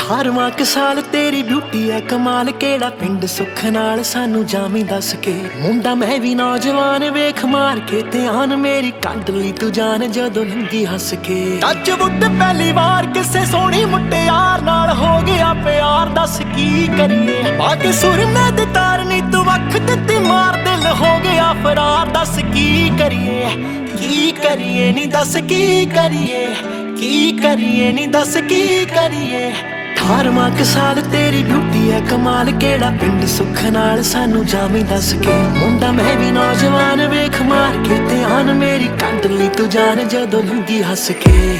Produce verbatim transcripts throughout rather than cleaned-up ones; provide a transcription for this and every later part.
ਅਠਾਰਵਾਂ ਕ ਸਾਲ ਤੇਰੀ ਬਿਊਟੀ ਐ ਕਮਾਲ, ਕਿਹੜਾ ਪਿੰਡ ਸੁੱਖ ਨਾਲ ਸਾਨੂੰ ਜਾਵੀਂ ਦੱਸ ਕੇ। ਮੁੰਡਾ ਮੈਂ ਵੀ ਨੌਜਵਾਨ ਵੇਖ ਮਾਰ ਕੇ ਧਿਆਨ, ਮੇਰੀ ਕੱਢ ਲਈ ਤੂੰ ਜਾਨ ਜਦੋਂ ਲੰਗੀ ਹੱਸ ਕੇ। ਟੱਚ ਵੁੱਡ ਪਹਿਲੀ ਵਾਰ ਕਿਸੇ ਸੋਹਣੀ ਮੁਟਿਆਰ ਨਾਲ ਹੋ ਗਿਆ ਪਿਆਰ, ਦੱਸ ਕੀ ਕਰੀਏ। ਪਾ ਕੇ ਸੁਰਮੇ ਦੀ ਤਾਰ ਨੀ ਤੂੰ ਵੱਖ ਦਿੱਤੀ ਮਾਰ, ਦਿਲ ਹੋ ਗਿਆ ਫਰਾਰ, ਦੱਸ ਕੀ ਕਰੀਏ। ਕੀ ਕਰੀਏ ਨੀ ਦੱਸ ਕੀ ਕਰੀਏ, ਕੀ ਕਰੀਏ ਨੀ ਦੱਸ ਕੀ ਕਰੀਏ। ਅਠਾਰਵਾਂ ਕ ਸਾਲ ਤੇਰੀ ਬਿਊਟੀ ਐ ਕਮਾਲ, ਕਿਹੜਾ ਪਿੰਡ ਸੁੱਖ ਨਾਲ ਸਾਨੂੰ ਜਾਵੀਂ ਦੱਸ ਕੇ। ਮੁੰਡਾ ਮੈਂ ਵੀ ਨੌਜਵਾਨ ਵੇਖ ਮਾਰ ਕੇ ਧਿਆਨ, ਮੇਰੀ ਕੱਢ ਲਈ ਤੂੰ ਜਾਨ ਜਦੋਂ ਲੰਗੀ ਹੱਸ ਕੇ।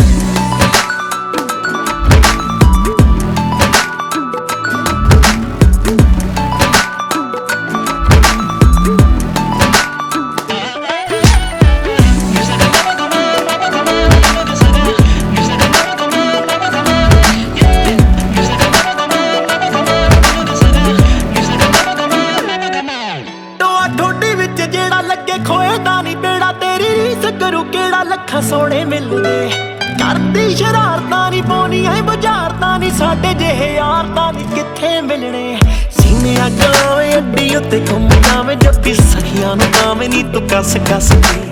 ਖੋਏ ਦਾ ਨੀ ਬੇੜਾ ਤੇਰੀ ਰੀਸ ਕਰੂ, ਕਿਹੜਾ ਲੱਖਾਂ ਸੋਹਣੇ ਮਿਲਦੇ। ਕਰਦੀ ਸ਼ਰਾਰਤਾਂ ਨੀ ਪਾਉਣੀ ਐ ਬੁਝਾਰਤਾਂ ਨੀ, ਸਾਡੇ ਜਿਹੇ ਯਾਰ ਤਾਂ ਨੀ ਕਿੱਥੇ ਮਿਲਣੇ। ਸੀਨੇ ਅੱਗ ਲਾਵੇਂ ਅੱਡੀ ਉੱਤੇ ਘੁੰਮ ਜਾਵੇਂ, ਜੱਫੀ ਸਖੀਆਂ ਨੂੰ ਪਾਵੇਂ ਨੀ ਤੂੰ ਕੱਸ ਕੱਸ ਕੇ।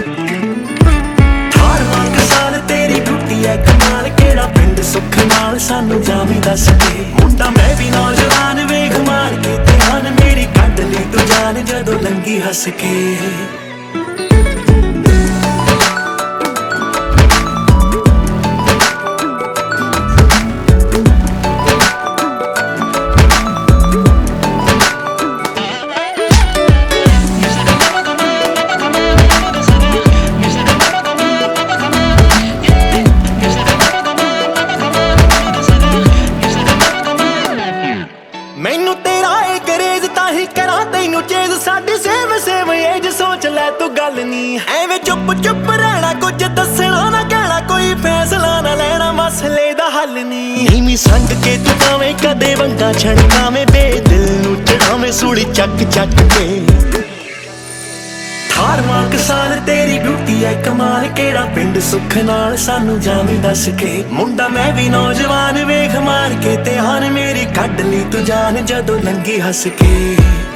ਅਠਾਰਵਾਂ ਕ ਸਾਲ ਤੇਰੀ ਬਿਊਟੀ ਐ ਕਮਾਲ, ਕਿਹੜਾ ਪਿੰਡ ਸੁੱਖ ਨਾਲ ਸਾਨੂੰ ਜਾਵੀਂ ਦੱਸ ਕੇ। ਮੁੰਡਾ ਮੈਂ ਵੀ ਨੌਜਵਾਨ ਵੇਖ ਮਾਰ ਕੇ ਧਿਆਨ, ਮੇਰੀ ਕੱਢ ਲਈ ਤੂੰ ਜਾਨ ਜਦੋਂ ਲੰਗੀ ਹੱਸ ਕੇ। ਮੈਨੂੰ ਤੇਰਾ ਏ ਕਰੇਜ ਤਾਂ ਹੀ ਕਰਾਂ ਤੈਨੂੰ ਚੇਜ਼, ਸਾਡੀ ਸੇਮ ਸੇਮ ਏਜ ਸੋਚ ਲੈ ਤੂੰ ਗੱਲ ਨੀ। ਐਵੇਂ ਚੁੱਪ ਚੁੱਪ ਰਹਿਣਾ, ਕੁਝ ਦੱਸਣਾ ਨਾ ਕਹਿਣਾ, ਕੋਈ ਫੈਸਲਾ ਨਾ ਲੈਣਾ, ਮਸਲੇ ਦਾ ਹੱਲ ਨੀ। ਨੀਵੀਂ ਸੰਗ ਕੇ ਤੂੰ ਪਾਵੇਂ ਕਦੇ ਵੰਗਾ ਛਣਕਾਵੇਂ, ਬੇਦਿਲ ਨੂੰ ਚੜਾਵੇਂ ਸੂਲੀ ਚੱਕ ਚੱਕ ਕੇ। ਅਠਾਰਵਾਂ ਕ ਸਾਲ ਤੇਰੀ ਬਿਊਟੀ ਐ ਕਮਾਲ, ਕਿਹੜਾ ਪਿੰਡ ਸੁੱਖ ਨਾਲ ਸਾਨੂੰ ਜਾਵੀਂ ਦੱਸ ਕੇ। ਮੁੰਡਾ ਮੈਂ ਵੀ ਨੌਜਵਾਨ ਵੇਖ ਮਾਰ ਕੇ ਧਿਆਨ, ਮੇਰੀ ਕੱਢ ਲਈ ਤੂੰ ਜਾਨ ਜਦੋਂ ਲੰਗੀ ਹੱਸ ਕੇ।